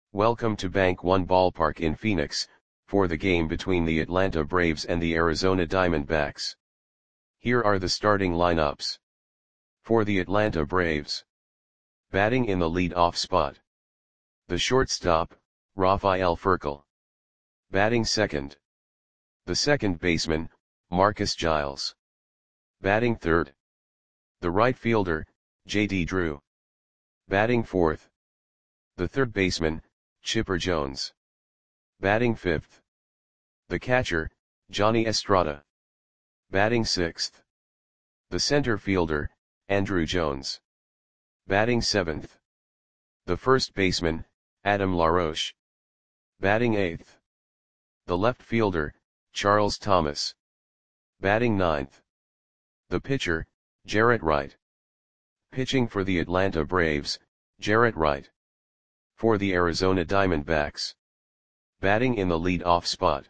Welcome to Bank One Ballpark in Phoenix, for the game between the Atlanta Braves and the Arizona Diamondbacks. Here are the starting lineups. For the Atlanta Braves. Batting in the lead-off spot. The shortstop, Rafael Furcal. Batting second. The second baseman, Marcus Giles. Batting third. The right fielder, J.D. Drew. Batting fourth. The third baseman, Chipper Jones. Batting fifth. The catcher, Johnny Estrada. Batting sixth. The center fielder, Andruw Jones. Batting seventh. The first baseman, Adam LaRoche. Batting eighth. The left fielder, Charles Thomas. Batting ninth. The pitcher, Jarrett Wright. Pitching for the Atlanta Braves, Jarrett Wright. For the Arizona Diamondbacks. Batting in the lead-off spot.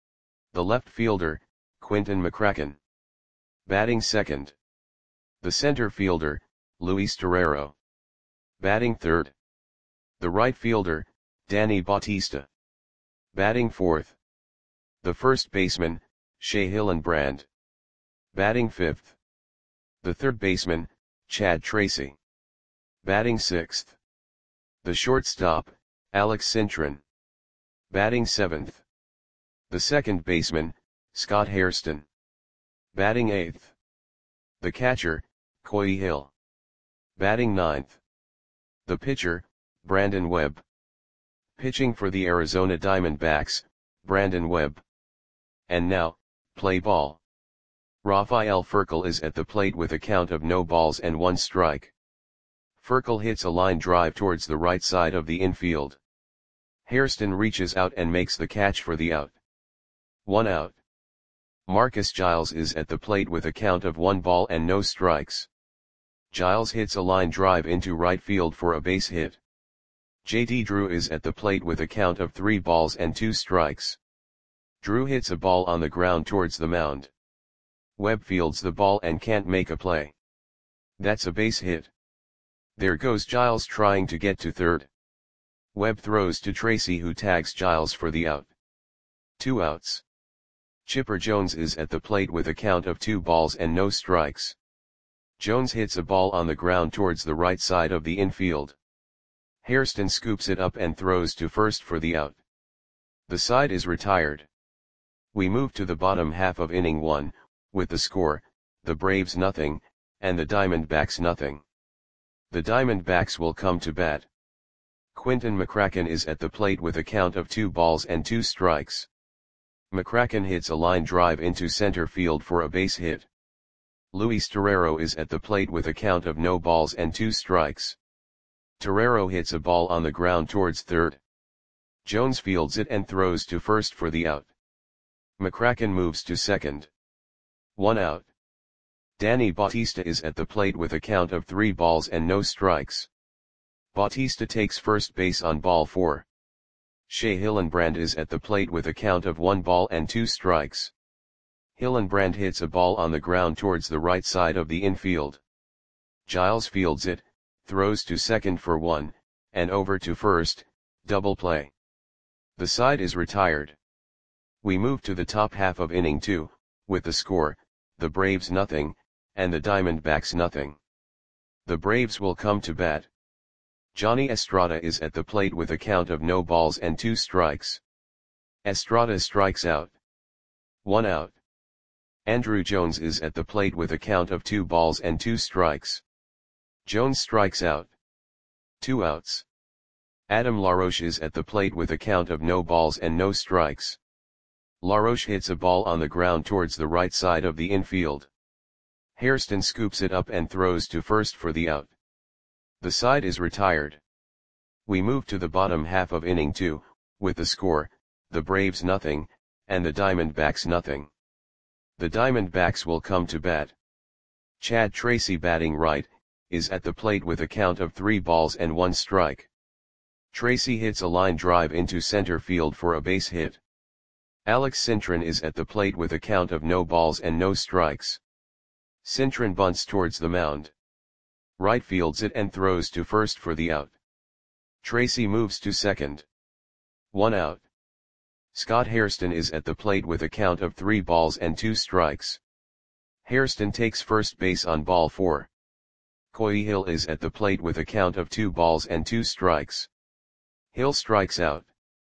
The left fielder, Quinton McCracken. Batting second. The center fielder, Luis Torrero. Batting third. The right fielder, Danny Bautista. Batting fourth. The first baseman, Shea Hillenbrand. Batting fifth. The third baseman, Chad Tracy. Batting sixth. The shortstop, Alex Cintron. Batting seventh. The second baseman, Scott Hairston. Batting eighth. The catcher, Coy Hill. Batting ninth. The pitcher, Brandon Webb. Pitching for the Arizona Diamondbacks, Brandon Webb. And now, play ball. Rafael Furcal is at the plate with a count of no balls and one strike. Furcal hits a line drive towards the right side of the infield. Hairston reaches out and makes the catch for the out. 1 out. Marcus Giles is at the plate with a count of 1 ball and no strikes. Giles hits a line drive into right field for a base hit. J.D. Drew is at the plate with a count of 3 balls and 2 strikes. Drew hits a ball on the ground towards the mound. Webb fields the ball and can't make a play. That's a base hit. There goes Giles trying to get to third. Webb throws to Tracy, who tags Giles for the out. 2 outs. Chipper Jones is at the plate with a count of 2 balls and no strikes. Jones hits a ball on the ground towards the right side of the infield. Hairston scoops it up and throws to first for the out. The side is retired. We move to the bottom half of inning 1, with the score, the Braves nothing, and the Diamondbacks nothing. The Diamondbacks will come to bat. Quinton McCracken is at the plate with a count of 2 balls and 2 strikes. McCracken hits a line drive into center field for a base hit. Luis Torrero is at the plate with a count of no balls and 2 strikes. Torrero hits a ball on the ground towards third. Jones fields it and throws to first for the out. McCracken moves to second. 1 out. Danny Bautista is at the plate with a count of 3 balls and no strikes. Bautista takes first base on ball 4. Shea Hillenbrand is at the plate with a count of 1 ball and 2 strikes. Hillenbrand hits a ball on the ground towards the right side of the infield. Giles fields it, throws to second for 1, and over to first, double play. The side is retired. We move to the top half of inning 2, with the score, the Braves nothing, and the Diamondbacks nothing. The Braves will come to bat. Johnny Estrada is at the plate with a count of no balls and 2 strikes. Estrada strikes out. 1 out. Andruw Jones is at the plate with a count of 2 balls and 2 strikes. Jones strikes out. 2 outs. Adam LaRoche is at the plate with a count of no balls and no strikes. LaRoche hits a ball on the ground towards the right side of the infield. Hairston scoops it up and throws to first for the out. The side is retired. We move to the bottom half of inning 2, with the score, the Braves nothing, and the Diamondbacks nothing. The Diamondbacks will come to bat. Chad Tracy, batting right, is at the plate with a count of 3 balls and 1 strike. Tracy hits a line drive into center field for a base hit. Alex Cintron is at the plate with a count of no balls and no strikes. Cintron bunts towards the mound. Wright fields it and throws to first for the out. Tracy moves to second. 1 out. Scott Hairston is at the plate with a count of 3 balls and 2 strikes. Hairston takes first base on ball 4. Coy Hill is at the plate with a count of 2 balls and 2 strikes. Hill strikes out.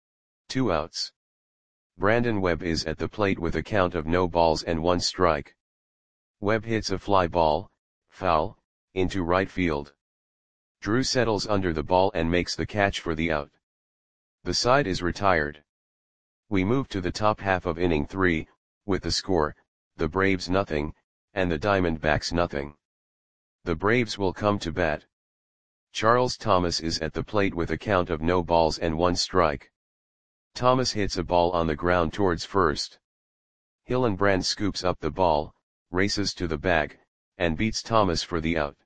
2 outs. Brandon Webb is at the plate with a count of no balls and 1 strike. Webb hits a fly ball, foul, into right field. Drew settles under the ball and makes the catch for the out. The side is retired. We move to the top half of inning 3, with the score, the Braves nothing, and the Diamondbacks nothing. The Braves will come to bat. Charles Thomas is at the plate with a count of no balls and 1 strike. Thomas hits a ball on the ground towards first. Hillenbrand scoops up the ball, races to the bag, and beats Thomas for the out.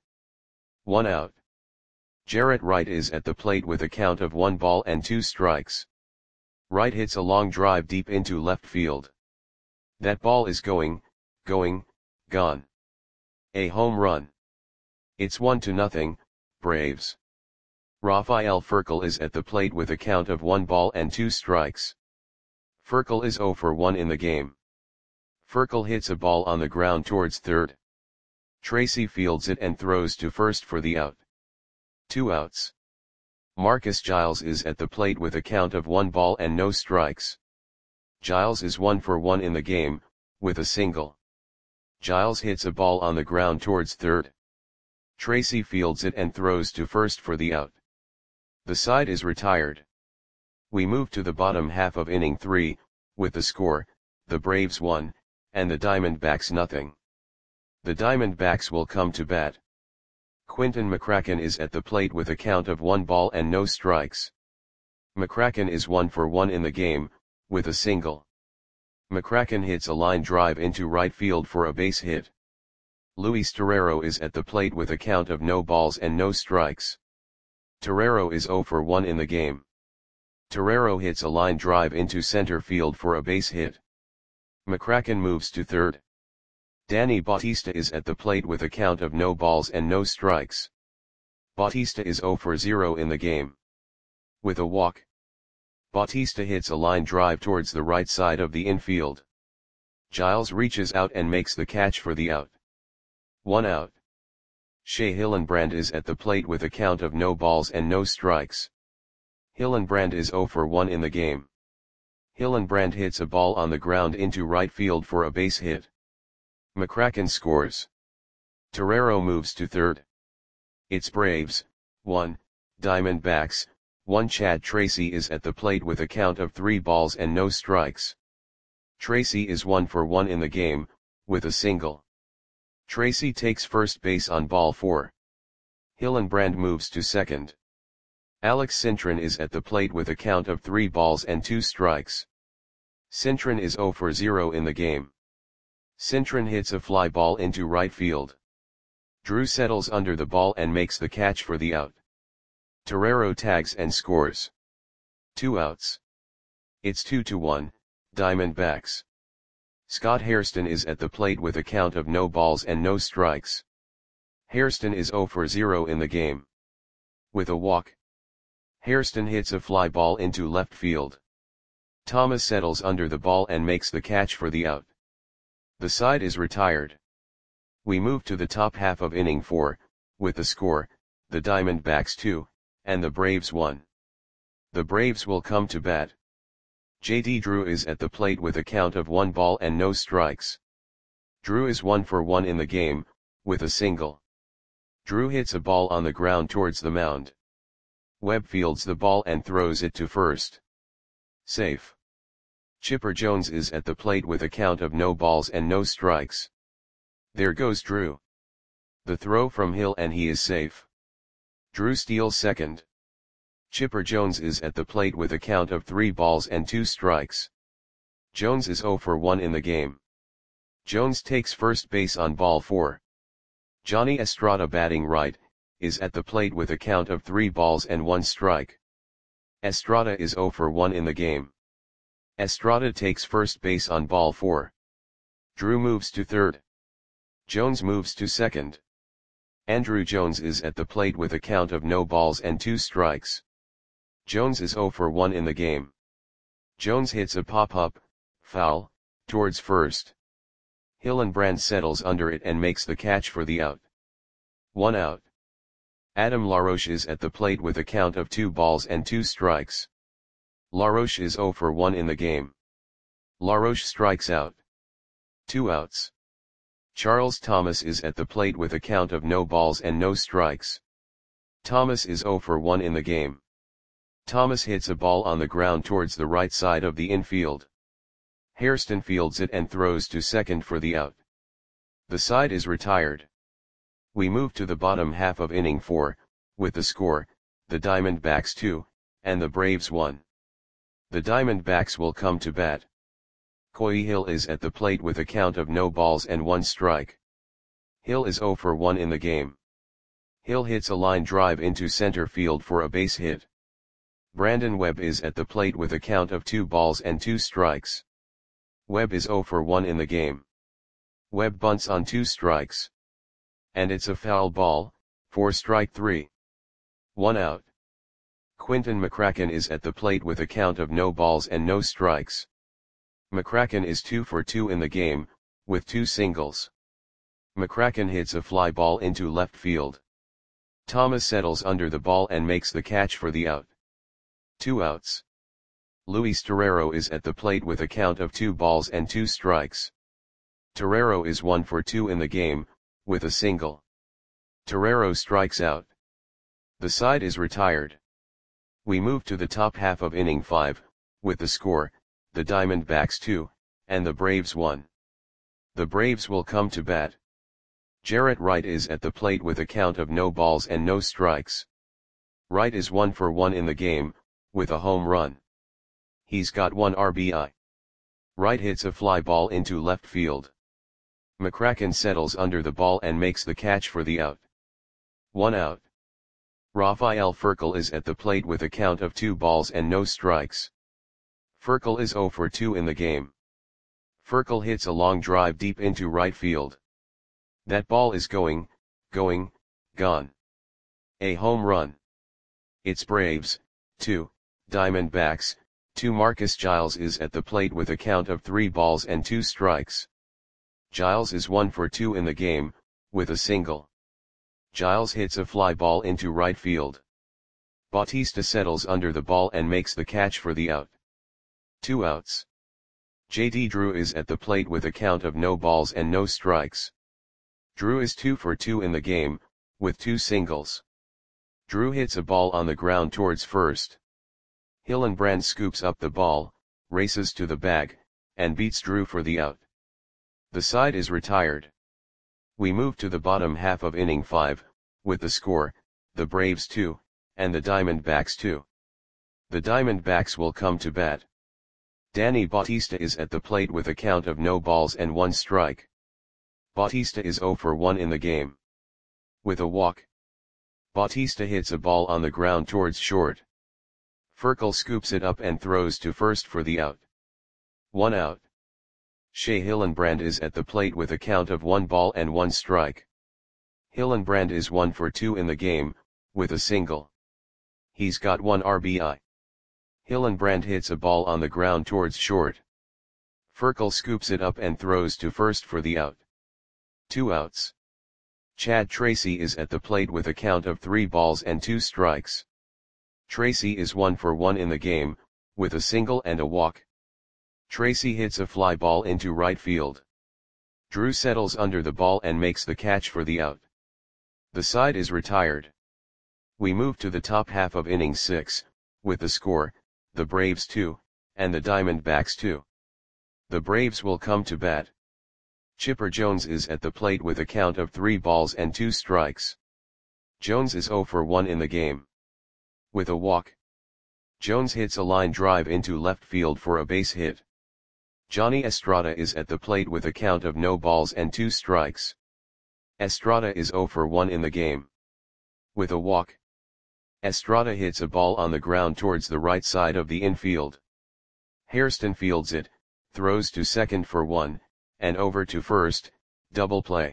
1 out. Jarrett Wright is at the plate with a count of 1 ball and 2 strikes. Wright hits a long drive deep into left field. That ball is going, gone. A home run. It's 1-0, Braves. Rafael Furcal is at the plate with a count of 1 ball and 2 strikes. Furcal is 0 for 1 in the game. Furcal hits a ball on the ground towards third. Tracy fields it and throws to first for the out. 2 outs. Marcus Giles is at the plate with a count of 1 ball and no strikes. Giles is 1 for 1 in the game, with a single. Giles hits a ball on the ground towards third. Tracy fields it and throws to first for the out. The side is retired. We move to the bottom half of inning 3, with the score, the Braves 1, and the Diamondbacks nothing. The Diamondbacks will come to bat. Quinton McCracken is at the plate with a count of 1 ball and no strikes. McCracken is 1 for 1 in the game, with a single. McCracken hits a line drive into right field for a base hit. Luis Torrero is at the plate with a count of no balls and no strikes. Torrero is 0 for 1 in the game. Torrero hits a line drive into center field for a base hit. McCracken moves to third. Danny Bautista is at the plate with a count of no balls and no strikes. Bautista is 0 for 0 in the game. With a walk, Bautista hits a line drive towards the right side of the infield. Giles reaches out and makes the catch for the out. 1 out. Shea Hillenbrand is at the plate with a count of no balls and no strikes. Hillenbrand is 0 for 1 in the game. Hillenbrand hits a ball on the ground into right field for a base hit. McCracken scores. Torrero moves to third. It's Braves, 1, Diamondbacks, 1. Chad Tracy is at the plate with a count of 3 balls and no strikes. Tracy is 1 for 1 in the game, with a single. Tracy takes first base on ball 4. Hillenbrand moves to second. Alex Cintron is at the plate with a count of 3 balls and 2 strikes. Cintron is 0 for 0 in the game. Cintron hits a fly ball into right field. Drew settles under the ball and makes the catch for the out. Torrero tags and scores. 2 outs. It's 2-1, Diamondbacks. Scott Hairston is at the plate with a count of no balls and no strikes. Hairston is 0 for 0 in the game. With a walk, Hairston hits a fly ball into left field. Thomas settles under the ball and makes the catch for the out. The side is retired. We move to the top half of inning 4, with the score, the Diamondbacks 2, and the Braves 1. The Braves will come to bat. J.D. Drew is at the plate with a count of 1 ball and no strikes. Drew is 1 for 1 in the game, with a single. Drew hits a ball on the ground towards the mound. Webb fields the ball and throws it to first. Safe. Chipper Jones is at the plate with a count of no balls and no strikes. There goes Drew. The throw from Hill and he is safe. Drew steals second. Chipper Jones is at the plate with a count of 3 balls and 2 strikes. Jones is 0 for 1 in the game. Jones takes first base on ball 4. Johnny Estrada, batting right, is at the plate with a count of 3 balls and 1 strike. Estrada is 0 for 1 in the game. Estrada takes first base on ball 4. Drew moves to third. Jones moves to second. Andrew Jones is at the plate with a count of no balls and 2 strikes. Jones is 0 for 1 in the game. Jones hits a pop-up, foul, towards first. Hillenbrand settles under it and makes the catch for the out. 1 out. Adam Laroche is at the plate with a count of 2 balls and 2 strikes. Laroche is 0 for 1 in the game. Laroche strikes out. 2 outs. Charles Thomas is at the plate with a count of no balls and no strikes. Thomas is 0 for 1 in the game. Thomas hits a ball on the ground towards the right side of the infield. Hairston fields it and throws to second for the out. The side is retired. We move to the bottom half of inning 4, with the score, the Diamondbacks 2, and the Braves 1. The Diamondbacks will come to bat. Coy Hill is at the plate with a count of no balls and 1 strike. Hill is 0 for 1 in the game. Hill hits a line drive into center field for a base hit. Brandon Webb is at the plate with a count of 2 balls and 2 strikes. Webb is 0 for 1 in the game. Webb bunts on 2 strikes. And it's a foul ball, for strike 3. 1 out. Quinton McCracken is at the plate with a count of no balls and no strikes. McCracken is 2 for 2 in the game, with 2 singles. McCracken hits a fly ball into left field. Thomas settles under the ball and makes the catch for the out. 2 outs. Luis Torrero is at the plate with a count of 2 balls and 2 strikes. Torrero is 1 for 2 in the game, with a single. Torrero strikes out. The side is retired. We move to the top half of inning 5, with the score, the Diamondbacks 2, and the Braves 1. The Braves will come to bat. Jarrett Wright is at the plate with a count of no balls and no strikes. Wright is 1 for 1 in the game, with a home run. He's got 1 RBI. Wright hits a fly ball into left field. McCracken settles under the ball and makes the catch for the out. 1 out. Rafael Furcal is at the plate with a count of 2 balls and no strikes. Furcal is 0 for 2 in the game. Furcal hits a long drive deep into right field. That ball is gone. A home run. It's Braves, 2, Diamondbacks, 2. Marcus Giles is at the plate with a count of 3 balls and 2 strikes. Giles is 1 for 2 in the game, with a single. Giles hits a fly ball into right field. Bautista settles under the ball and makes the catch for the out. 2 outs. J.D. Drew is at the plate with a count of no balls and no strikes. Drew is 2 for 2 in the game, with 2 singles. Drew hits a ball on the ground towards first. Hillenbrand scoops up the ball, races to the bag, and beats Drew for the out. The side is retired. We move to the bottom half of inning 5, with the score, the Braves 2, and the Diamondbacks 2. The Diamondbacks will come to bat. Danny Bautista is at the plate with a count of no balls and 1 strike. Bautista is 0 for 1 in the game. With a walk. Bautista hits a ball on the ground towards short. Furcal scoops it up and throws to first for the out. 1 out. Shea Hillenbrand is at the plate with a count of 1 ball and 1 strike. Hillenbrand is 1 for 2 in the game, with a single. He's got 1 RBI. Hillenbrand hits a ball on the ground towards short. Furcal scoops it up and throws to first for the out. 2 outs. Chad Tracy is at the plate with a count of 3 balls and 2 strikes. Tracy is 1 for 1 in the game, with a single and a walk. Tracy hits a fly ball into right field. Drew settles under the ball and makes the catch for the out. The side is retired. We move to the top half of inning 6, with the score, the Braves 2, and the Diamondbacks 2. The Braves will come to bat. Chipper Jones is at the plate with a count of 3 balls and 2 strikes. Jones is 0 for 1 in the game. With a walk. Jones hits a line drive into left field for a base hit. Johnny Estrada is at the plate with a count of no balls and 2 strikes. Estrada is 0 for 1 in the game. With a walk. Estrada hits a ball on the ground towards the right side of the infield. Hairston fields it, throws to second for 1, and over to first, double play.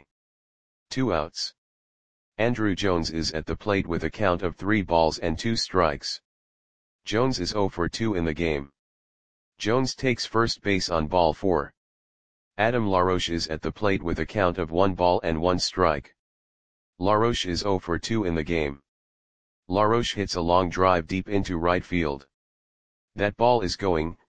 2 outs. Andrew Jones is at the plate with a count of 3 balls and 2 strikes. Jones is 0 for 2 in the game. Jones takes first base on ball 4. Adam LaRoche is at the plate with a count of 1 ball and 1 strike. LaRoche is 0 for 2 in the game. LaRoche hits a long drive deep into right field. That ball is gone.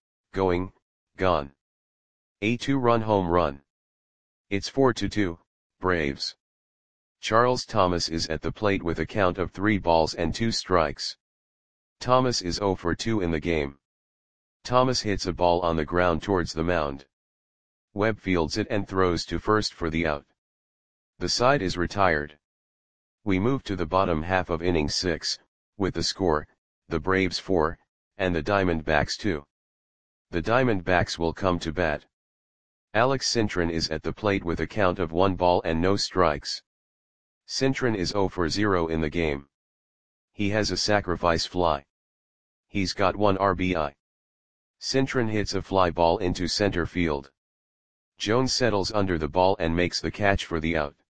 A 2-run home run. It's 4-2, Braves. Charles Thomas is at the plate with a count of 3 balls and 2 strikes. Thomas is 0 for 2 in the game. Thomas hits a ball on the ground towards the mound. Webb fields it and throws to first for the out. The side is retired. We move to the bottom half of inning 6, with the score, the Braves 4, and the Diamondbacks 2. The Diamondbacks will come to bat. Alex Cintron is at the plate with a count of 1 ball and no strikes. Cintron is 0 for 0 in the game. He has a sacrifice fly. He's got 1 RBI. Cintron hits a fly ball into center field. Jones settles under the ball and makes the catch for the out.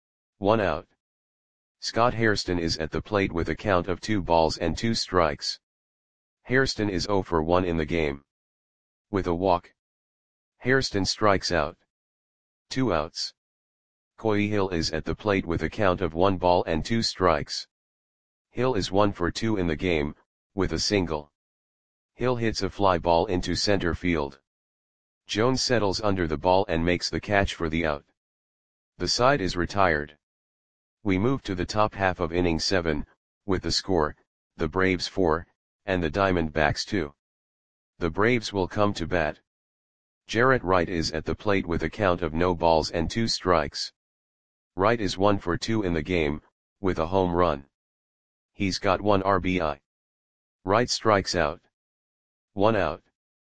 1 out. Scott Hairston is at the plate with a count of 2 balls and 2 strikes. Hairston is 0 for 1 in the game. With a walk, Hairston strikes out. 2 outs. Coy Hill is at the plate with a count of 1 ball and 2 strikes. Hill is 1 for 2 in the game, with a single. Hill hits a fly ball into center field. Jones settles under the ball and makes the catch for the out. The side is retired. We move to the top half of inning 7, with the score, the Braves 4, and the Diamondbacks 2. The Braves will come to bat. Jarrett Wright is at the plate with a count of no balls and 2 strikes. Wright is 1 for 2 in the game, with a home run. He's got 1 RBI. Wright strikes out. 1 out.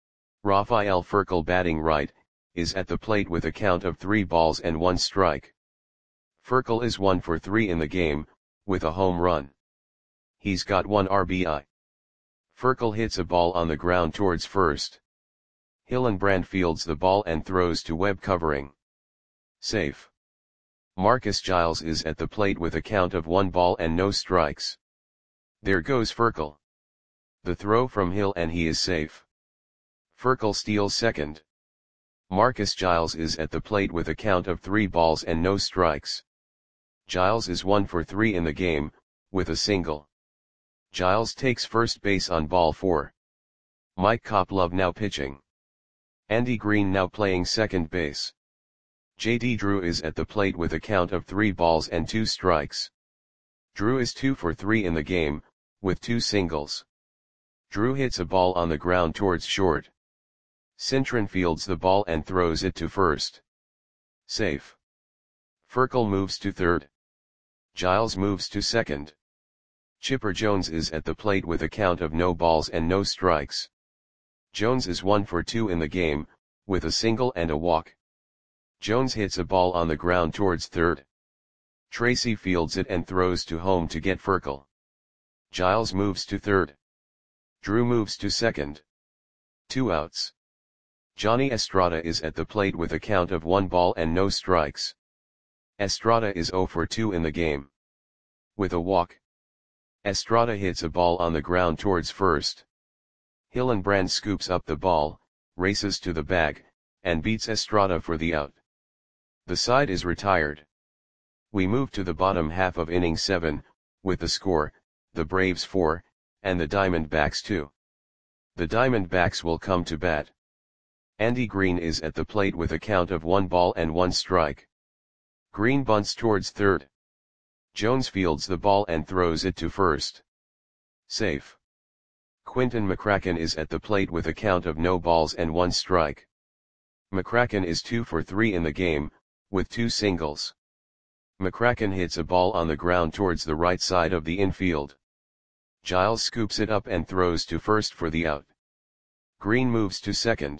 Rafael Furcal batting right, is at the plate with a count of 3 balls and 1 strike. Furcal is 1 for 3 in the game, with a home run. He's got 1 RBI. Furcal hits a ball on the ground towards first. Hillenbrand fields the ball and throws to Webb covering. Safe. Marcus Giles is at the plate with a count of 1 ball and no strikes. There goes Furcal. The throw from Hill and he is safe. Furcal steals second. Marcus Giles is at the plate with a count of 3 balls and no strikes. Giles is 1 for 3 in the game, with a single. Giles takes first base on ball 4. Mike Koplov now pitching. Andy Green now playing second base. J.D. Drew is at the plate with a count of 3 balls and 2 strikes. Drew is 2 for 3 in the game, with 2 singles. Drew hits a ball on the ground towards short. Cintron fields the ball and throws it to first. Safe. Furcal moves to third. Giles moves to second. Chipper Jones is at the plate with a count of no balls and no strikes. Jones is 1 for 2 in the game, with a single and a walk. Jones hits a ball on the ground towards third. Tracy fields it and throws to home to get Furcal. Giles moves to third. Drew moves to second. 2 outs. Johnny Estrada is at the plate with a count of 1 ball and no strikes. Estrada is 0 for 2 in the game. With a walk, Estrada hits a ball on the ground towards first. Hillenbrand scoops up the ball, races to the bag, and beats Estrada for the out. The side is retired. We move to the bottom half of inning 7, with the score, the Braves 4, and the Diamondbacks 2. The Diamondbacks will come to bat. Andy Green is at the plate with a count of 1 ball and 1 strike. Green bunts towards third. Jones fields the ball and throws it to first. Safe. Quinton McCracken is at the plate with a count of no balls and 1 strike. McCracken is 2 for 3 in the game, with 2 singles. McCracken hits a ball on the ground towards the right side of the infield. Giles scoops it up and throws to first for the out. Green moves to second.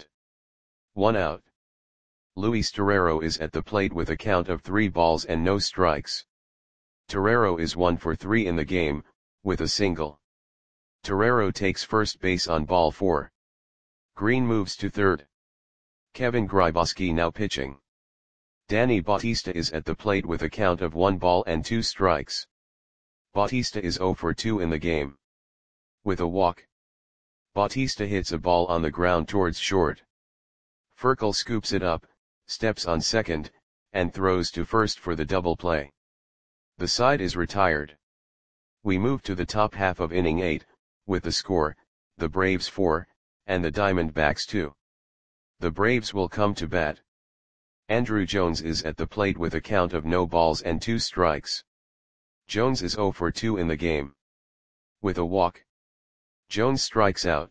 1 out. Luis Torrero is at the plate with a count of 3 balls and no strikes. Torrero is 1 for 3 in the game, with a single. Torrero takes first base on ball 4. Green moves to third. Kevin Grybowski now pitching. Danny Bautista is at the plate with a count of 1 ball and 2 strikes. Bautista is 0 for 2 in the game. With a walk, Bautista hits a ball on the ground towards short. Furkel scoops it up, steps on second, and throws to first for the double play. The side is retired. We move to the top half of inning 8, with the score, the Braves 4, and the Diamondbacks 2. The Braves will come to bat. Andruw Jones is at the plate with a count of no balls and 2 strikes. Jones is 0 for 2 in the game. With a walk, Jones strikes out.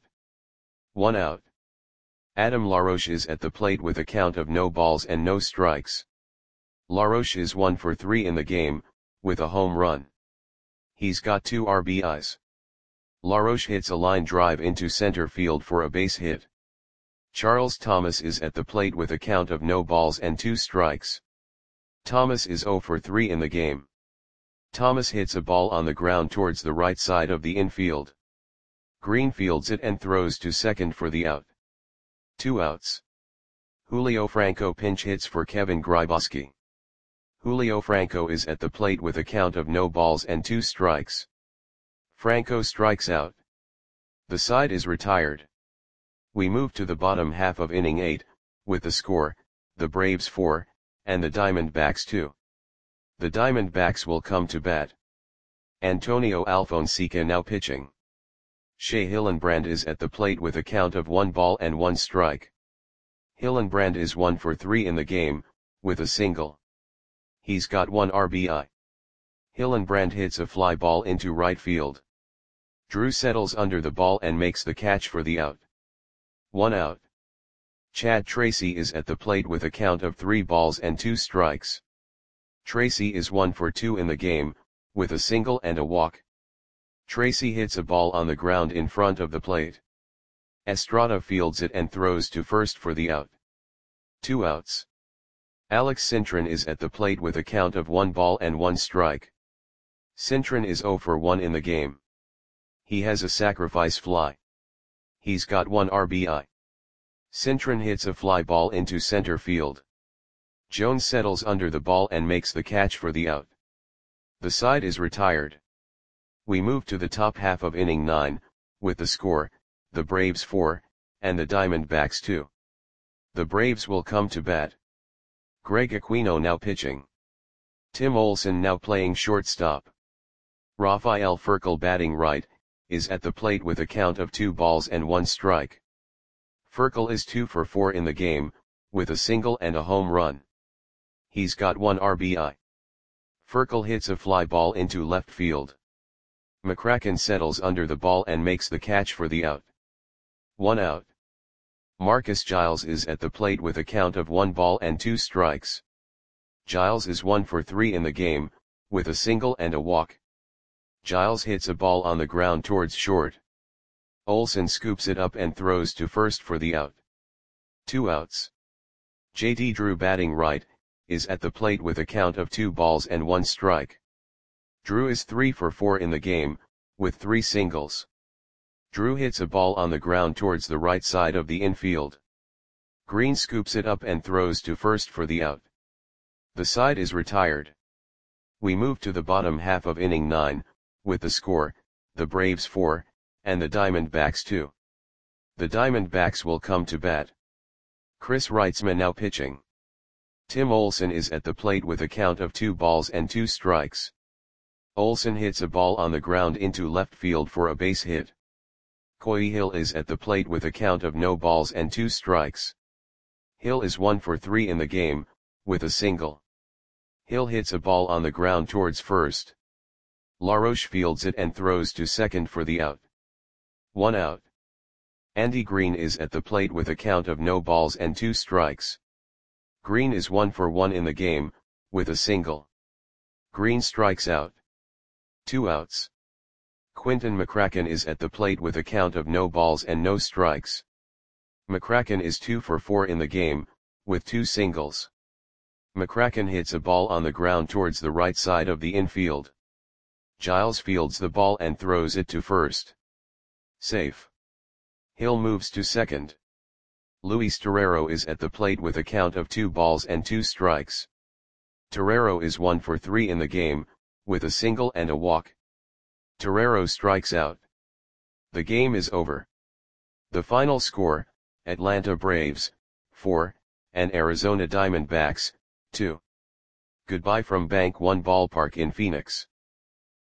1 out. Adam LaRoche is at the plate with a count of no balls and no strikes. LaRoche is 1 for 3 in the game, with a home run. He's got 2 RBIs. LaRoche hits a line drive into center field for a base hit. Charles Thomas is at the plate with a count of no balls and 2 strikes. Thomas is 0 for 3 in the game. Thomas hits a ball on the ground towards the right side of the infield. Green fields it and throws to second for the out. 2 outs. Julio Franco pinch hits for Kevin Grybauski. Julio Franco is at the plate with a count of no balls and 2 strikes. Franco strikes out. The side is retired. We move to the bottom half of inning 8, with the score, the Braves 4, and the Diamondbacks 2. The Diamondbacks will come to bat. Antonio Alfonseca now pitching. Shea Hillenbrand is at the plate with a count of 1 ball and 1 strike. Hillenbrand is 1 for 3 in the game, with a single. He's got 1 RBI. Hillenbrand hits a fly ball into right field. Drew settles under the ball and makes the catch for the out. 1 out. Chad Tracy is at the plate with a count of 3 balls and 2 strikes. Tracy is 1 for 2 in the game, with a single and a walk. Tracy hits a ball on the ground in front of the plate. Estrada fields it and throws to first for the out. 2 outs. Alex Cintron is at the plate with a count of 1 ball and 1 strike. Cintron is 0 for 1 in the game. He has a sacrifice fly. He's got 1 RBI. Cintron hits a fly ball into center field. Jones settles under the ball and makes the catch for the out. The side is retired. We move to the top half of inning 9, with the score, the Braves 4, and the Diamondbacks 2. The Braves will come to bat. Greg Aquino now pitching. Tim Olson now playing shortstop. Rafael Furkel batting right, is at the plate with a count of 2 balls and 1 strike. Furkel is 2 for 4 in the game, with a single and a home run. He's got 1 RBI. Furkel hits a fly ball into left field. McCracken settles under the ball and makes the catch for the out. 1 out. Marcus Giles is at the plate with a count of 1 ball and 2 strikes. Giles is 1 for 3 in the game, with a single and a walk. Giles hits a ball on the ground towards short. Olson scoops it up and throws to first for the out. 2 outs. J.D. Drew batting right, is at the plate with a count of 2 balls and 1 strike. Drew is 3 for 4 in the game, with 3 singles. Drew hits a ball on the ground towards the right side of the infield. Green scoops it up and throws to first for the out. The side is retired. We move to the bottom half of inning 9, with the score, the Braves 4, and the Diamondbacks 2. The Diamondbacks will come to bat. Chris Reitzman now pitching. Tim Olson is at the plate with a count of 2 balls and 2 strikes. Olson hits a ball on the ground into left field for a base hit. Coy Hill is at the plate with a count of no balls and 2 strikes. Hill is 1 for 3 in the game, with a single. Hill hits a ball on the ground towards first. LaRoche fields it and throws to second for the out. 1 out. Andy Green is at the plate with a count of no balls and 2 strikes. Green is 1 for 1 in the game, with a single. Green strikes out. 2 outs. Quinton McCracken is at the plate with a count of no balls and no strikes. McCracken is 2 for 4 in the game, with 2 singles. McCracken hits a ball on the ground towards the right side of the infield. Giles fields the ball and throws it to first. Safe. Hill moves to second. Luis Torrero is at the plate with a count of 2 balls and 2 strikes. Torrero is 1 for 3 in the game, with a single and a walk. Torrero strikes out. The game is over. The final score, Atlanta Braves, 4, and Arizona Diamondbacks, 2. Goodbye from Bank One Ballpark in Phoenix.